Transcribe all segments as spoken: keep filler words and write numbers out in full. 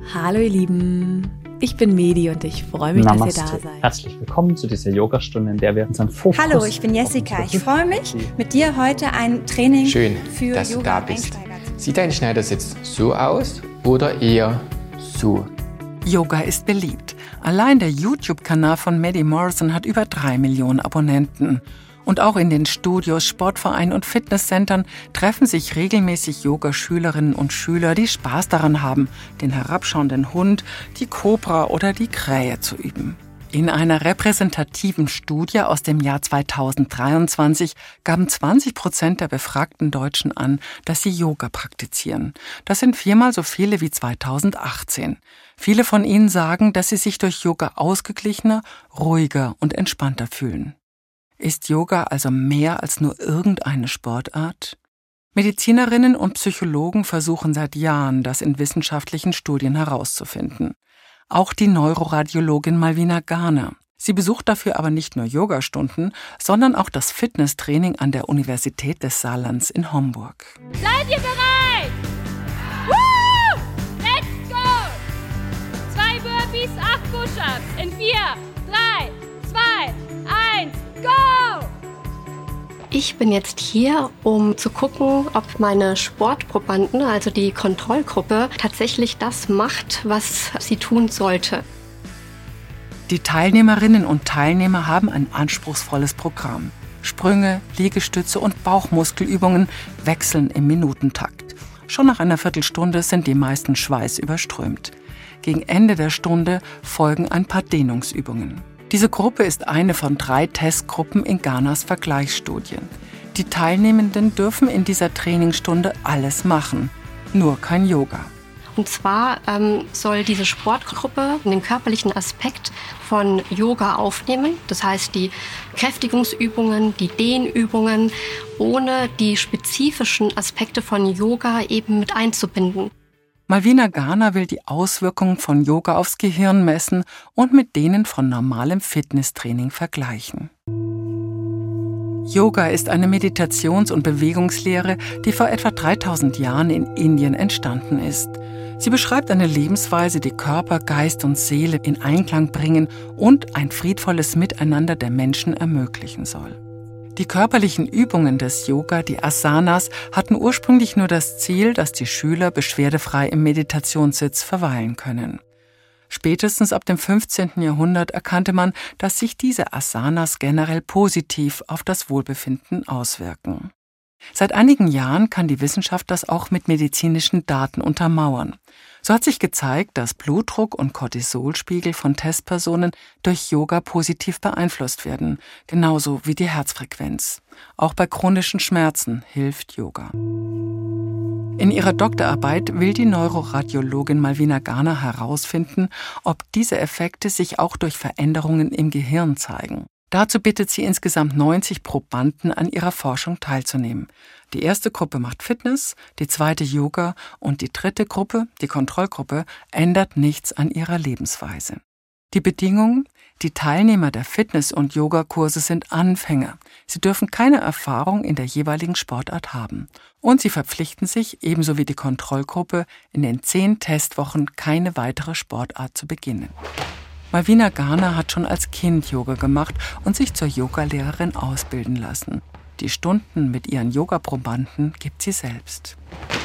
Hallo ihr Lieben, ich bin Medi und ich freue mich, Namaste. dass ihr da seid. Herzlich willkommen zu dieser Yogastunde, in der wir unseren Fokus... Hallo, ich bin Jessica. Ich freue mich, mit dir heute ein Training Schön, für dass du da bist. Yoga-Einsteiger. Sieht dein Schneidersitz so aus oder eher so? Yoga ist beliebt. Allein der YouTube-Kanal von Medi Morrison hat über drei Millionen Abonnenten. Und auch in den Studios, Sportvereinen und Fitnesscentern treffen sich regelmäßig Yogaschülerinnen und Schüler, die Spaß daran haben, den herabschauenden Hund, die Kobra oder die Krähe zu üben. In einer repräsentativen Studie aus dem Jahr zweitausenddreiundzwanzig gaben zwanzig Prozent der befragten Deutschen an, dass sie Yoga praktizieren. Das sind viermal so viele wie zweitausendachtzehn. Viele von ihnen sagen, dass sie sich durch Yoga ausgeglichener, ruhiger und entspannter fühlen. Ist Yoga also mehr als nur irgendeine Sportart? Medizinerinnen und Psychologen versuchen seit Jahren, das in wissenschaftlichen Studien herauszufinden. Auch die Neuroradiologin Malvina Garner. Sie besucht dafür aber nicht nur Yogastunden, sondern auch das Fitnesstraining an der Universität des Saarlands in Homburg. Seid ihr bereit? Woo! Let's go! Zwei Burpees, acht Push-Ups in vier, drei, zwei, eins, go! Ich bin jetzt hier, um zu gucken, ob meine Sportprobanden, also die Kontrollgruppe, tatsächlich das macht, was sie tun sollte. Die Teilnehmerinnen und Teilnehmer haben ein anspruchsvolles Programm. Sprünge, Liegestütze und Bauchmuskelübungen wechseln im Minutentakt. Schon nach einer Viertelstunde sind die meisten schweißüberströmt. Gegen Ende der Stunde folgen ein paar Dehnungsübungen. Diese Gruppe ist eine von drei Testgruppen in Ghanas Vergleichsstudien. Die Teilnehmenden dürfen in dieser Trainingsstunde alles machen, nur kein Yoga. Und zwar ähm, soll diese Sportgruppe den körperlichen Aspekt von Yoga aufnehmen. Das heißt, die Kräftigungsübungen, die Dehnübungen, ohne die spezifischen Aspekte von Yoga eben mit einzubinden. Malvina Garner will die Auswirkungen von Yoga aufs Gehirn messen und mit denen von normalem Fitnesstraining vergleichen. Yoga ist eine Meditations- und Bewegungslehre, die vor etwa dreitausend Jahren in Indien entstanden ist. Sie beschreibt eine Lebensweise, die Körper, Geist und Seele in Einklang bringen und ein friedvolles Miteinander der Menschen ermöglichen soll. Die körperlichen Übungen des Yoga, die Asanas, hatten ursprünglich nur das Ziel, dass die Schüler beschwerdefrei im Meditationssitz verweilen können. Spätestens ab dem fünfzehnten Jahrhundert erkannte man, dass sich diese Asanas generell positiv auf das Wohlbefinden auswirken. Seit einigen Jahren kann die Wissenschaft das auch mit medizinischen Daten untermauern. So hat sich gezeigt, dass Blutdruck und Cortisolspiegel von Testpersonen durch Yoga positiv beeinflusst werden, genauso wie die Herzfrequenz. Auch bei chronischen Schmerzen hilft Yoga. In ihrer Doktorarbeit will die Neuroradiologin Malvina Garner herausfinden, ob diese Effekte sich auch durch Veränderungen im Gehirn zeigen. Dazu bittet sie insgesamt neunzig Probanden, an ihrer Forschung teilzunehmen. Die erste Gruppe macht Fitness, die zweite Yoga und die dritte Gruppe, die Kontrollgruppe, ändert nichts an ihrer Lebensweise. Die Bedingungen: Die Teilnehmer der Fitness- und Yogakurse sind Anfänger. Sie dürfen keine Erfahrung in der jeweiligen Sportart haben. Und sie verpflichten sich, ebenso wie die Kontrollgruppe, in den zehn Testwochen keine weitere Sportart zu beginnen. Malvina Garner hat schon als Kind Yoga gemacht und sich zur Yogalehrerin ausbilden lassen. Die Stunden mit ihren Yogaprobanden gibt sie selbst.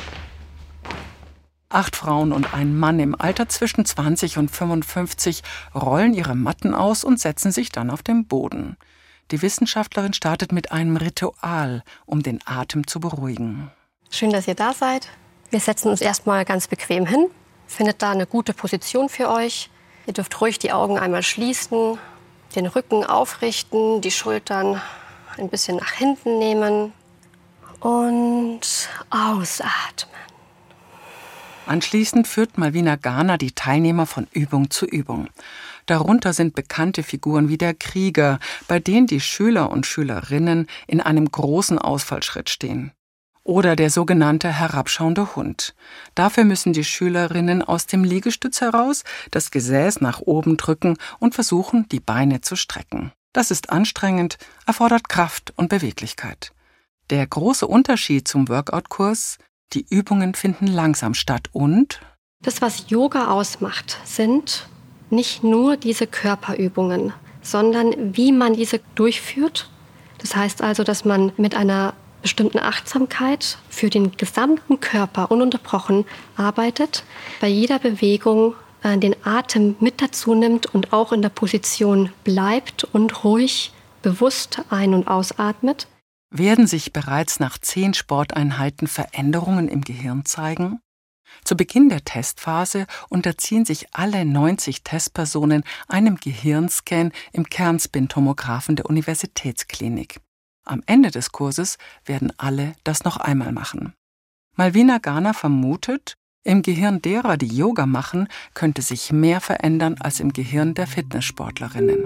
Acht Frauen und ein Mann im Alter zwischen zwanzig und fünfundfünfzig rollen ihre Matten aus und setzen sich dann auf den Boden. Die Wissenschaftlerin startet mit einem Ritual, um den Atem zu beruhigen. Schön, dass ihr da seid. Wir setzen uns erstmal ganz bequem hin. Findet da eine gute Position für euch. Ihr dürft ruhig die Augen einmal schließen, den Rücken aufrichten, die Schultern ein bisschen nach hinten nehmen und ausatmen. Anschließend führt Malvina Garner die Teilnehmer von Übung zu Übung. Darunter sind bekannte Figuren wie der Krieger, bei denen die Schüler und Schülerinnen in einem großen Ausfallschritt stehen. Oder der sogenannte herabschauende Hund. Dafür müssen die Schülerinnen aus dem Liegestütz heraus das Gesäß nach oben drücken und versuchen, die Beine zu strecken. Das ist anstrengend, erfordert Kraft und Beweglichkeit. Der große Unterschied zum Workout-Kurs: Die Übungen finden langsam statt und Das, was Yoga ausmacht, sind nicht nur diese Körperübungen, sondern wie man diese durchführt. Das heißt also, dass man mit einer bestimmten Achtsamkeit für den gesamten Körper ununterbrochen arbeitet, bei jeder Bewegung äh, den Atem mit dazu nimmt und auch in der Position bleibt und ruhig, bewusst ein- und ausatmet. Werden sich bereits nach zehn Sporteinheiten Veränderungen im Gehirn zeigen? Zu Beginn der Testphase unterziehen sich alle neunzig Testpersonen einem Gehirnscan im Kernspintomographen der Universitätsklinik. Am Ende des Kurses werden alle das noch einmal machen. Malvina Garner vermutet, im Gehirn derer, die Yoga machen, könnte sich mehr verändern als im Gehirn der Fitnesssportlerinnen.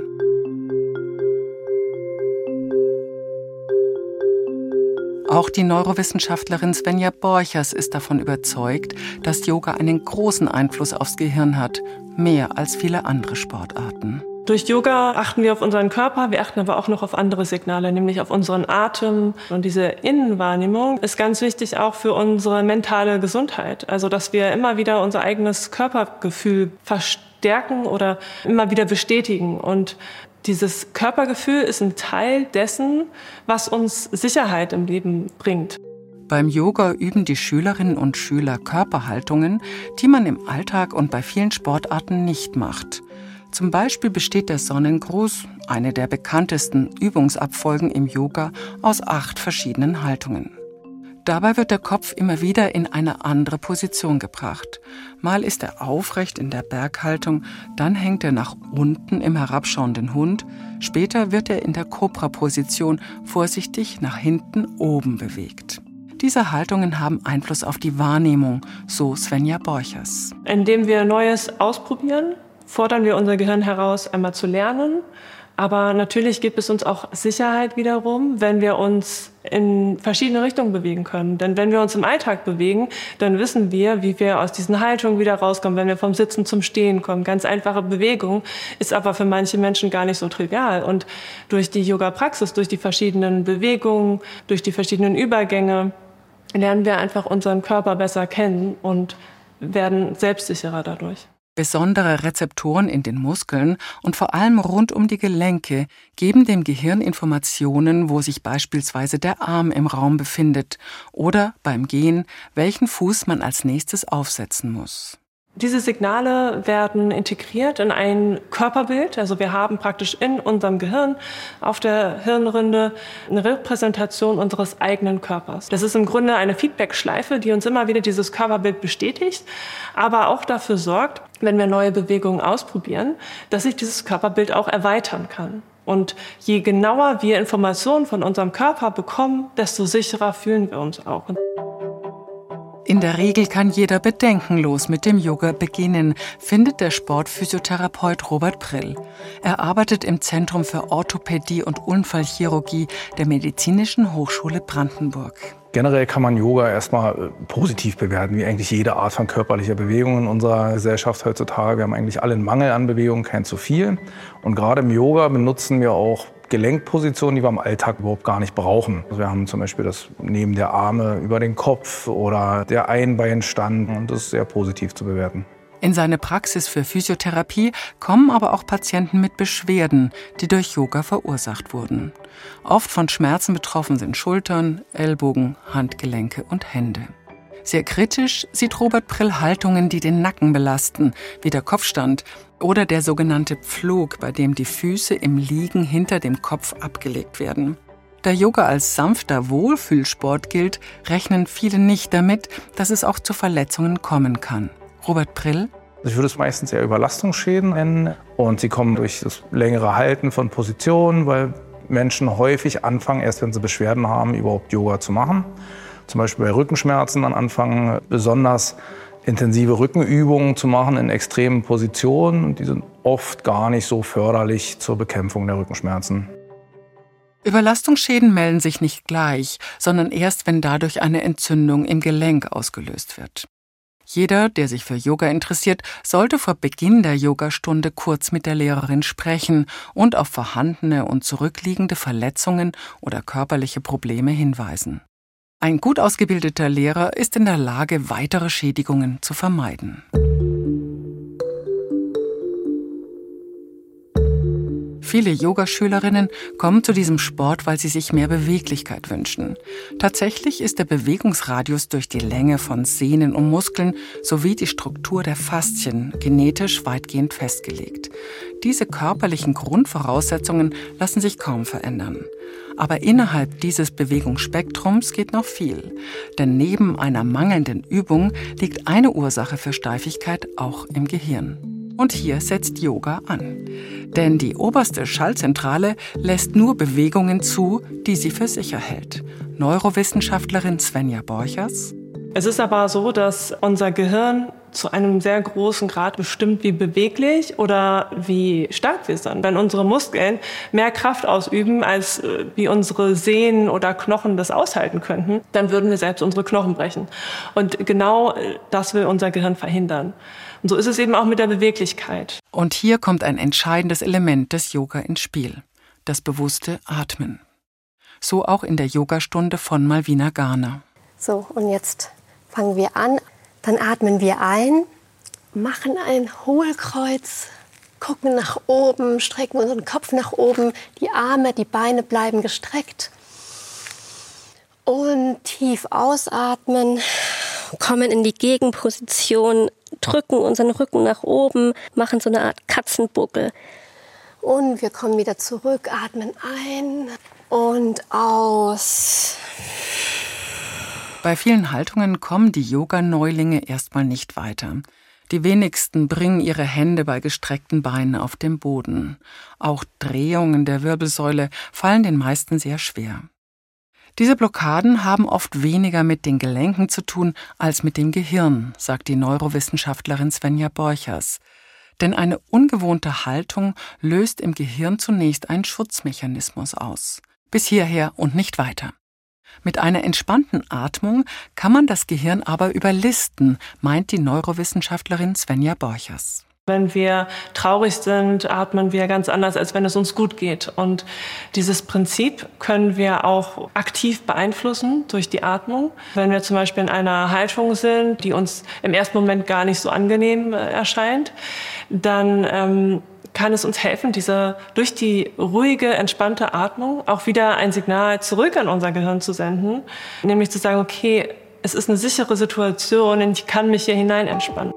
Auch die Neurowissenschaftlerin Svenja Borchers ist davon überzeugt, dass Yoga einen großen Einfluss aufs Gehirn hat, mehr als viele andere Sportarten. Durch Yoga achten wir auf unseren Körper, wir achten aber auch noch auf andere Signale, nämlich auf unseren Atem. Und diese Innenwahrnehmung ist ganz wichtig auch für unsere mentale Gesundheit. Also, dass wir immer wieder unser eigenes Körpergefühl verstärken oder immer wieder bestätigen. Und dieses Körpergefühl ist ein Teil dessen, was uns Sicherheit im Leben bringt. Beim Yoga üben die Schülerinnen und Schüler Körperhaltungen, die man im Alltag und bei vielen Sportarten nicht macht. Zum Beispiel besteht der Sonnengruß, eine der bekanntesten Übungsabfolgen im Yoga, aus acht verschiedenen Haltungen. Dabei wird der Kopf immer wieder in eine andere Position gebracht. Mal ist er aufrecht in der Berghaltung, dann hängt er nach unten im herabschauenden Hund, später wird er in der Kobra-Position vorsichtig nach hinten oben bewegt. Diese Haltungen haben Einfluss auf die Wahrnehmung, so Svenja Borchers. Indem wir Neues ausprobieren, fordern wir unser Gehirn heraus, einmal zu lernen. Aber natürlich gibt es uns auch Sicherheit wiederum, wenn wir uns in verschiedene Richtungen bewegen können. Denn wenn wir uns im Alltag bewegen, dann wissen wir, wie wir aus diesen Haltungen wieder rauskommen, wenn wir vom Sitzen zum Stehen kommen. Ganz einfache Bewegung ist aber für manche Menschen gar nicht so trivial. Und durch die Yoga-Praxis, durch die verschiedenen Bewegungen, durch die verschiedenen Übergänge lernen wir einfach unseren Körper besser kennen und werden selbstsicherer dadurch. Besondere Rezeptoren in den Muskeln und vor allem rund um die Gelenke geben dem Gehirn Informationen, wo sich beispielsweise der Arm im Raum befindet oder beim Gehen, welchen Fuß man als nächstes aufsetzen muss. Diese Signale werden integriert in ein Körperbild. Also wir haben praktisch in unserem Gehirn auf der Hirnrinde eine Repräsentation unseres eigenen Körpers. Das ist im Grunde eine Feedback-Schleife, die uns immer wieder dieses Körperbild bestätigt, aber auch dafür sorgt, wenn wir neue Bewegungen ausprobieren, dass sich dieses Körperbild auch erweitern kann. Und je genauer wir Informationen von unserem Körper bekommen, desto sicherer fühlen wir uns auch. In der Regel kann jeder bedenkenlos mit dem Yoga beginnen, findet der Sportphysiotherapeut Robert Prill. Er arbeitet im Zentrum für Orthopädie und Unfallchirurgie der Medizinischen Hochschule Brandenburg. Generell kann man Yoga erstmal positiv bewerten, wie eigentlich jede Art von körperlicher Bewegung in unserer Gesellschaft heutzutage. Wir haben eigentlich alle einen Mangel an Bewegung, kein zu viel. Und gerade im Yoga benutzen wir auch Gelenkpositionen, die wir im Alltag überhaupt gar nicht brauchen. Also wir haben zum Beispiel das Nehmen der Arme über den Kopf oder der Einbeinstand, und das ist sehr positiv zu bewerten. In seine Praxis für Physiotherapie kommen aber auch Patienten mit Beschwerden, die durch Yoga verursacht wurden. Oft von Schmerzen betroffen sind Schultern, Ellbogen, Handgelenke und Hände. Sehr kritisch sieht Robert Prill Haltungen, die den Nacken belasten, wie der Kopfstand oder der sogenannte Pflug, bei dem die Füße im Liegen hinter dem Kopf abgelegt werden. Da Yoga als sanfter Wohlfühlsport gilt, rechnen viele nicht damit, dass es auch zu Verletzungen kommen kann. Robert Prill: Ich würde es meistens eher Überlastungsschäden nennen. Und sie kommen durch das längere Halten von Positionen, weil Menschen häufig anfangen, erst wenn sie Beschwerden haben, überhaupt Yoga zu machen. Zum Beispiel bei Rückenschmerzen dann anfangen, besonders intensive Rückenübungen zu machen in extremen Positionen. Und die sind oft gar nicht so förderlich zur Bekämpfung der Rückenschmerzen. Überlastungsschäden melden sich nicht gleich, sondern erst, wenn dadurch eine Entzündung im Gelenk ausgelöst wird. Jeder, der sich für Yoga interessiert, sollte vor Beginn der Yogastunde kurz mit der Lehrerin sprechen und auf vorhandene und zurückliegende Verletzungen oder körperliche Probleme hinweisen. Ein gut ausgebildeter Lehrer ist in der Lage, weitere Schädigungen zu vermeiden. Viele Yogaschülerinnen kommen zu diesem Sport, weil sie sich mehr Beweglichkeit wünschen. Tatsächlich ist der Bewegungsradius durch die Länge von Sehnen und Muskeln sowie die Struktur der Faszien genetisch weitgehend festgelegt. Diese körperlichen Grundvoraussetzungen lassen sich kaum verändern. Aber innerhalb dieses Bewegungsspektrums geht noch viel. Denn neben einer mangelnden Übung liegt eine Ursache für Steifigkeit auch im Gehirn. Und hier setzt Yoga an. Denn die oberste Schaltzentrale lässt nur Bewegungen zu, die sie für sicher hält. Neurowissenschaftlerin Svenja Borchers. Es ist aber so, dass unser Gehirn zu einem sehr großen Grad bestimmt, wie beweglich oder wie stark wir sind. Wenn unsere Muskeln mehr Kraft ausüben, als wie unsere Sehnen oder Knochen das aushalten könnten, dann würden wir selbst unsere Knochen brechen. Und genau das will unser Gehirn verhindern. Und so ist es eben auch mit der Beweglichkeit. Und hier kommt ein entscheidendes Element des Yoga ins Spiel: das bewusste Atmen. So auch in der Yogastunde von Malvina Garner. So, und jetzt fangen wir an. Dann atmen wir ein, machen ein Hohlkreuz, gucken nach oben, strecken unseren Kopf nach oben, die Arme, die Beine bleiben gestreckt. Und tief ausatmen, kommen in die Gegenposition, drücken unseren Rücken nach oben, machen so eine Art Katzenbuckel. Und wir kommen wieder zurück, atmen ein und aus. Bei vielen Haltungen kommen die Yoga-Neulinge erstmal nicht weiter. Die wenigsten bringen ihre Hände bei gestreckten Beinen auf den Boden. Auch Drehungen der Wirbelsäule fallen den meisten sehr schwer. Diese Blockaden haben oft weniger mit den Gelenken zu tun als mit dem Gehirn, sagt die Neurowissenschaftlerin Svenja Borchers. Denn eine ungewohnte Haltung löst im Gehirn zunächst einen Schutzmechanismus aus. Bis hierher und nicht weiter. Mit einer entspannten Atmung kann man das Gehirn aber überlisten, meint die Neurowissenschaftlerin Svenja Borchers. Wenn wir traurig sind, atmen wir ganz anders, als wenn es uns gut geht. Und dieses Prinzip können wir auch aktiv beeinflussen durch die Atmung. Wenn wir zum Beispiel in einer Haltung sind, die uns im ersten Moment gar nicht so angenehm erscheint, dann ähm, kann es uns helfen, diese, durch die ruhige, entspannte Atmung auch wieder ein Signal zurück an unser Gehirn zu senden. Nämlich zu sagen, okay, es ist eine sichere Situation und ich kann mich hier hinein entspannen.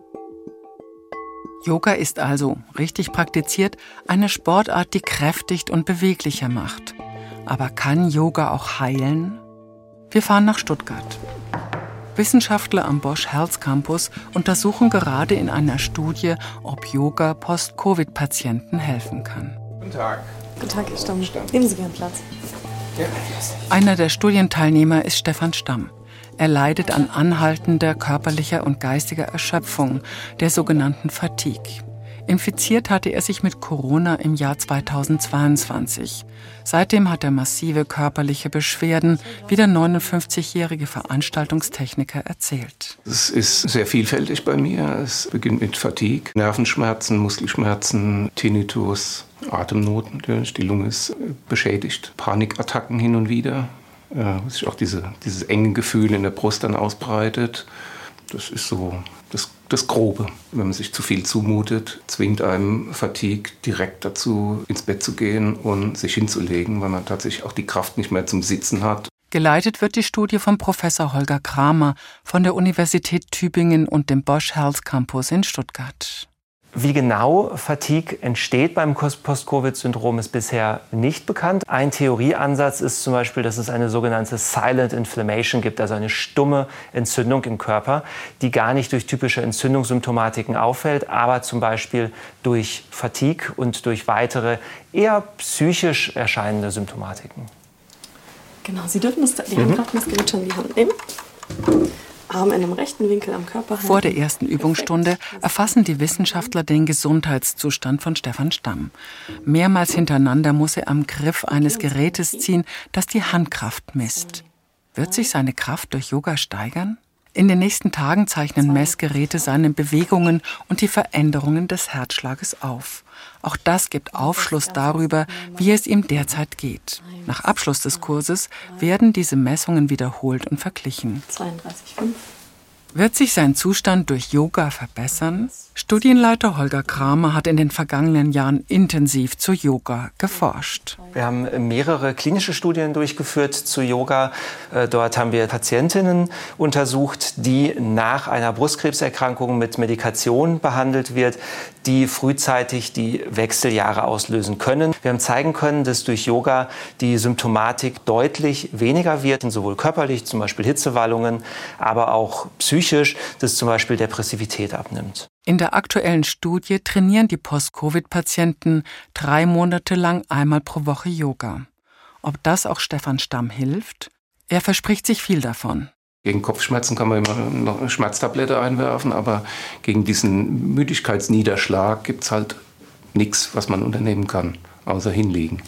Yoga ist also, richtig praktiziert, eine Sportart, die kräftigt und beweglicher macht. Aber kann Yoga auch heilen? Wir fahren nach Stuttgart. Wissenschaftler am Bosch Health Campus untersuchen gerade in einer Studie, ob Yoga Post-Covid-Patienten helfen kann. Guten Tag. Guten Tag, Herr Stamm. Nehmen Sie gern Platz. Ja. Einer der Studienteilnehmer ist Stefan Stamm. Er leidet an anhaltender körperlicher und geistiger Erschöpfung, der sogenannten Fatigue. Infiziert hatte er sich mit Corona im Jahr zweitausendzweiundzwanzig. Seitdem hat er massive körperliche Beschwerden, wie der neunundfünfzigjährige Veranstaltungstechniker erzählt. Es ist sehr vielfältig bei mir. Es beginnt mit Fatigue, Nervenschmerzen, Muskelschmerzen, Tinnitus, Atemnot natürlich. Die Lunge ist beschädigt, Panikattacken hin und wieder, wo sich auch diese, dieses enge Gefühl in der Brust dann ausbreitet. Das ist so das, das Grobe. Wenn man sich zu viel zumutet, zwingt einem Fatigue direkt dazu, ins Bett zu gehen und sich hinzulegen, weil man tatsächlich auch die Kraft nicht mehr zum Sitzen hat. Geleitet wird die Studie von Professor Holger Kramer von der Universität Tübingen und dem Bosch Health Campus in Stuttgart. Wie genau Fatigue entsteht beim Post-Covid-Syndrom ist bisher nicht bekannt. Ein Theorieansatz ist zum Beispiel, dass es eine sogenannte Silent Inflammation gibt, also eine stumme Entzündung im Körper, die gar nicht durch typische Entzündungssymptomatiken auffällt, aber zum Beispiel durch Fatigue und durch weitere eher psychisch erscheinende Symptomatiken. Genau, Sie dürfen das, die Handkraftmaske mhm. schon in die Hand nehmen. Arm in einem rechten Winkel am Körper halten. Vor der ersten Übungsstunde erfassen die Wissenschaftler den Gesundheitszustand von Stefan Stamm. Mehrmals hintereinander muss er am Griff eines Gerätes ziehen, das die Handkraft misst. Wird sich seine Kraft durch Yoga steigern? In den nächsten Tagen zeichnen Messgeräte seine Bewegungen und die Veränderungen des Herzschlages auf. Auch das gibt Aufschluss darüber, wie es ihm derzeit geht. Nach Abschluss des Kurses werden diese Messungen wiederholt und verglichen. zweiunddreißig Komma fünf. Wird sich sein Zustand durch Yoga verbessern? Studienleiter Holger Kramer hat in den vergangenen Jahren intensiv zu Yoga geforscht. Wir haben mehrere klinische Studien durchgeführt zu Yoga. Dort haben wir Patientinnen untersucht, die nach einer Brustkrebserkrankung mit Medikation behandelt wird, die frühzeitig die Wechseljahre auslösen können. Wir haben zeigen können, dass durch Yoga die Symptomatik deutlich weniger wird, sowohl körperlich, zum Beispiel Hitzewallungen, aber auch psychisch, dass zum Beispiel Depressivität abnimmt. In der aktuellen Studie trainieren die Post-Covid-Patienten drei Monate lang einmal pro Woche Yoga. Ob das auch Stefan Stamm hilft? Er verspricht sich viel davon. Gegen Kopfschmerzen kann man immer noch eine Schmerztablette einwerfen, aber gegen diesen Müdigkeitsniederschlag gibt es halt nichts, was man unternehmen kann, außer hinlegen.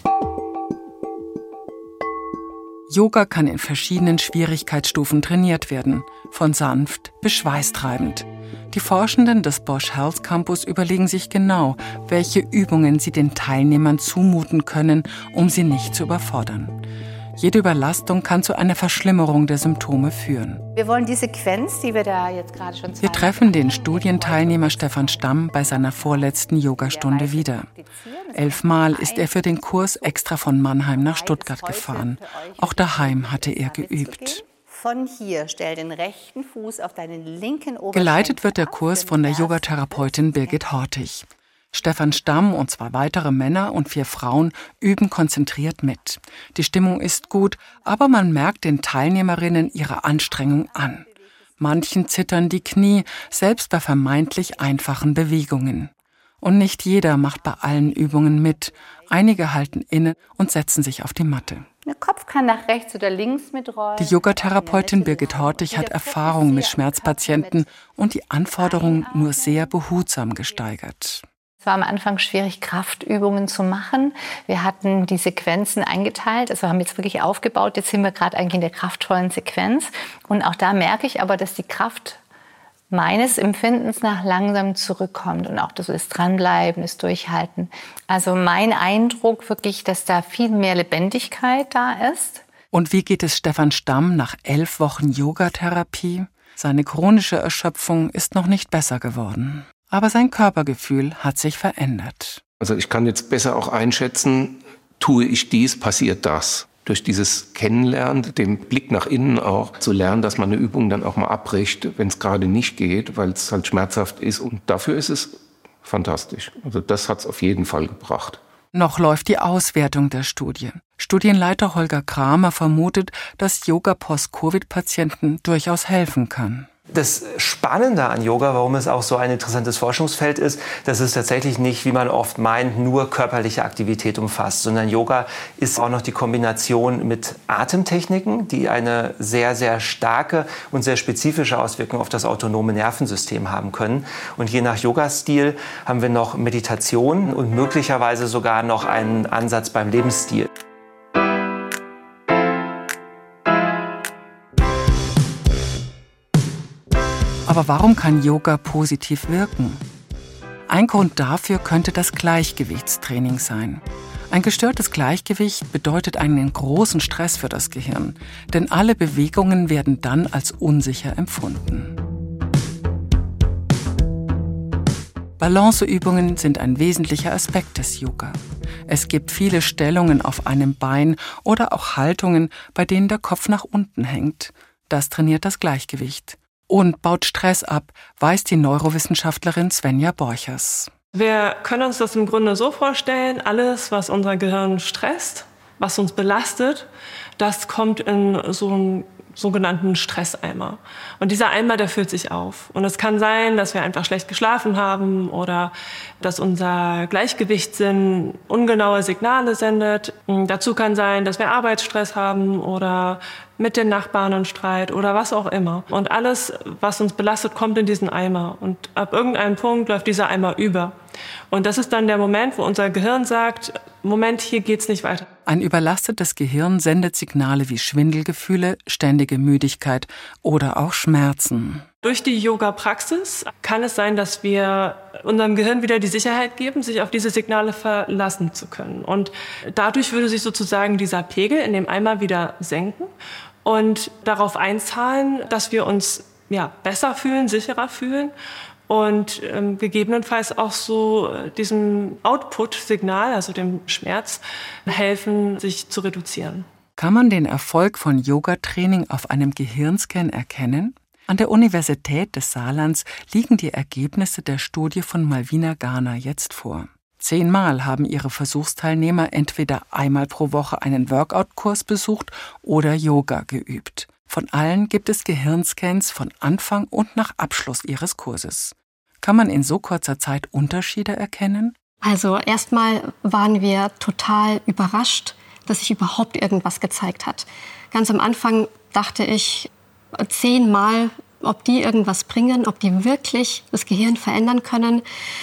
Yoga kann in verschiedenen Schwierigkeitsstufen trainiert werden, von sanft bis schweißtreibend. Die Forschenden des Bosch Health Campus überlegen sich genau, welche Übungen sie den Teilnehmern zumuten können, um sie nicht zu überfordern. Jede Überlastung kann zu einer Verschlimmerung der Symptome führen. Wir wollen die Sequenz, die wir da jetzt gerade schon... Wir treffen den Studienteilnehmer Stefan Stamm bei seiner vorletzten Yogastunde wieder. Elfmal ist er für den Kurs extra von Mannheim nach Stuttgart gefahren. Auch daheim hatte er geübt. Von hier stell den rechten Fuß auf deinen linken Oberschenkel. Geleitet wird der Kurs von der Yogatherapeutin Birgit Hortig. Stefan Stamm und zwei weitere Männer und vier Frauen üben konzentriert mit. Die Stimmung ist gut, aber man merkt den Teilnehmerinnen ihre Anstrengung an. Manchen zittern die Knie, selbst bei vermeintlich einfachen Bewegungen. Und nicht jeder macht bei allen Übungen mit. Einige halten inne und setzen sich auf die Matte. Der Kopf kann nach rechts oder links mitrollen. Die Yogatherapeutin Birgit Hortig hat Erfahrung mit Schmerzpatienten und die Anforderungen nur sehr behutsam gesteigert. Es war am Anfang schwierig, Kraftübungen zu machen. Wir hatten die Sequenzen eingeteilt, also haben jetzt wirklich aufgebaut. Jetzt sind wir gerade eigentlich in der kraftvollen Sequenz. Und auch da merke ich aber, dass die Kraft meines Empfindens nach langsam zurückkommt. Und auch das ist Dranbleiben, das Durchhalten. Also mein Eindruck wirklich, dass da viel mehr Lebendigkeit da ist. Und wie geht es Stefan Stamm nach elf Wochen Yogatherapie? Seine chronische Erschöpfung ist noch nicht besser geworden. Aber sein Körpergefühl hat sich verändert. Also ich kann jetzt besser auch einschätzen, tue ich dies, passiert das. Durch dieses Kennenlernen, den Blick nach innen auch, zu lernen, dass man eine Übung dann auch mal abbricht, wenn es gerade nicht geht, weil es halt schmerzhaft ist. Und dafür ist es fantastisch. Also das hat es auf jeden Fall gebracht. Noch läuft die Auswertung der Studie. Studienleiter Holger Kramer vermutet, dass Yoga Post-Covid-Patienten durchaus helfen kann. Das Spannende an Yoga, warum es auch so ein interessantes Forschungsfeld ist, dass es tatsächlich nicht, wie man oft meint, nur körperliche Aktivität umfasst, sondern Yoga ist auch noch die Kombination mit Atemtechniken, die eine sehr, sehr starke und sehr spezifische Auswirkung auf das autonome Nervensystem haben können. Und je nach Yoga-Stil haben wir noch Meditation und möglicherweise sogar noch einen Ansatz beim Lebensstil. Aber warum kann Yoga positiv wirken? Ein Grund dafür könnte das Gleichgewichtstraining sein. Ein gestörtes Gleichgewicht bedeutet einen großen Stress für das Gehirn, denn alle Bewegungen werden dann als unsicher empfunden. Balanceübungen sind ein wesentlicher Aspekt des Yoga. Es gibt viele Stellungen auf einem Bein oder auch Haltungen, bei denen der Kopf nach unten hängt. Das trainiert das Gleichgewicht. Und baut Stress ab, weiß die Neurowissenschaftlerin Svenja Borchers. Wir können uns das im Grunde so vorstellen, alles, was unser Gehirn stresst, was uns belastet, das kommt in so einen sogenannten Stresseimer. Und dieser Eimer, der füllt sich auf. Und es kann sein, dass wir einfach schlecht geschlafen haben oder dass unser Gleichgewichtssinn ungenaue Signale sendet. Dazu kann sein, dass wir Arbeitsstress haben oder mit den Nachbarn einen Streit oder was auch immer. Und alles, was uns belastet, kommt in diesen Eimer. Und ab irgendeinem Punkt läuft dieser Eimer über. Und das ist dann der Moment, wo unser Gehirn sagt, Moment, hier geht's nicht weiter. Ein überlastetes Gehirn sendet Signale wie Schwindelgefühle, ständige Müdigkeit oder auch Schmerzen. Durch die Yoga-Praxis kann es sein, dass wir unserem Gehirn wieder die Sicherheit geben, sich auf diese Signale verlassen zu können. Und dadurch würde sich sozusagen dieser Pegel in dem Eimer wieder senken und darauf einzahlen, dass wir uns ja, besser fühlen, sicherer fühlen und ähm, gegebenenfalls auch so diesem Output-Signal, also dem Schmerz, helfen, sich zu reduzieren. Kann man den Erfolg von Yoga-Training auf einem Gehirnscan erkennen? An der Universität des Saarlands liegen die Ergebnisse der Studie von Malvina Garner jetzt vor. Zehnmal haben ihre Versuchsteilnehmer entweder einmal pro Woche einen Workout-Kurs besucht oder Yoga geübt. Von allen gibt es Gehirnscans von Anfang und nach Abschluss ihres Kurses. Kann man in so kurzer Zeit Unterschiede erkennen? Also erstmal waren wir total überrascht, dass sich überhaupt irgendwas gezeigt hat. Ganz am Anfang dachte ich zehnmal, ob die irgendwas bringen, ob die wirklich das Gehirn verändern können.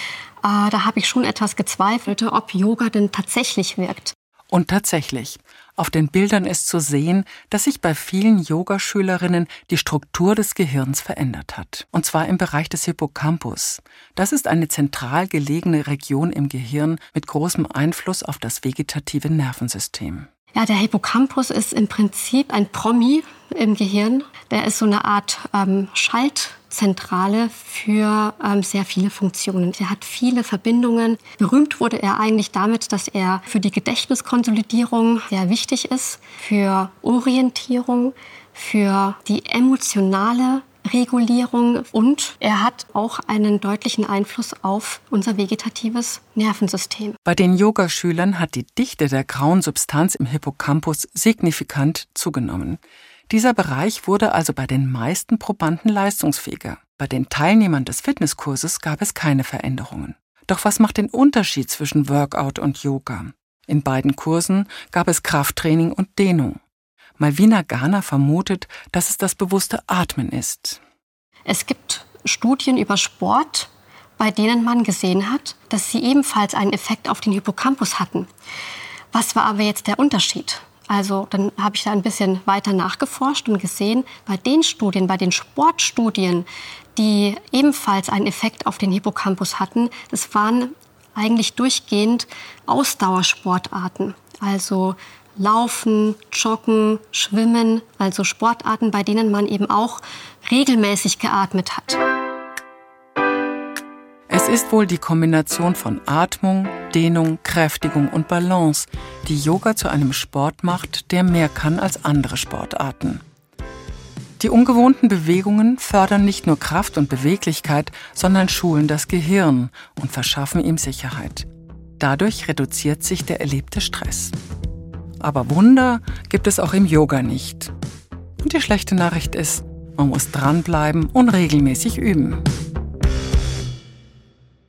Äh, da habe ich schon etwas gezweifelt, ob Yoga denn tatsächlich wirkt. Und tatsächlich, auf den Bildern ist zu sehen, dass sich bei vielen Yogaschülerinnen die Struktur des Gehirns verändert hat. Und zwar im Bereich des Hippocampus. Das ist eine zentral gelegene Region im Gehirn mit großem Einfluss auf das vegetative Nervensystem. Ja, der Hippocampus ist im Prinzip ein Promi im Gehirn. Der ist so eine Art ähm, Schaltzentrale für ähm, sehr viele Funktionen. Er hat viele Verbindungen. Berühmt wurde er eigentlich damit, dass er für die Gedächtniskonsolidierung sehr wichtig ist, für Orientierung, für die emotionale Regulierung und er hat auch einen deutlichen Einfluss auf unser vegetatives Nervensystem. Bei den Yogaschülern hat die Dichte der grauen Substanz im Hippocampus signifikant zugenommen. Dieser Bereich wurde also bei den meisten Probanden leistungsfähiger. Bei den Teilnehmern des Fitnesskurses gab es keine Veränderungen. Doch was macht den Unterschied zwischen Workout und Yoga? In beiden Kursen gab es Krafttraining und Dehnung. Malvina Garner vermutet, dass es das bewusste Atmen ist. Es gibt Studien über Sport, bei denen man gesehen hat, dass sie ebenfalls einen Effekt auf den Hippocampus hatten. Was war aber jetzt der Unterschied? Also dann habe ich da ein bisschen weiter nachgeforscht und gesehen, bei den Studien, bei den Sportstudien, die ebenfalls einen Effekt auf den Hippocampus hatten, das waren eigentlich durchgehend Ausdauersportarten. Also Laufen, Joggen, Schwimmen, also Sportarten, bei denen man eben auch regelmäßig geatmet hat. Es ist wohl die Kombination von Atmung, Dehnung, Kräftigung und Balance, die Yoga zu einem Sport macht, der mehr kann als andere Sportarten. Die ungewohnten Bewegungen fördern nicht nur Kraft und Beweglichkeit, sondern schulen das Gehirn und verschaffen ihm Sicherheit. Dadurch reduziert sich der erlebte Stress. Aber Wunder gibt es auch im Yoga nicht. Und die schlechte Nachricht ist, man muss dranbleiben und regelmäßig üben.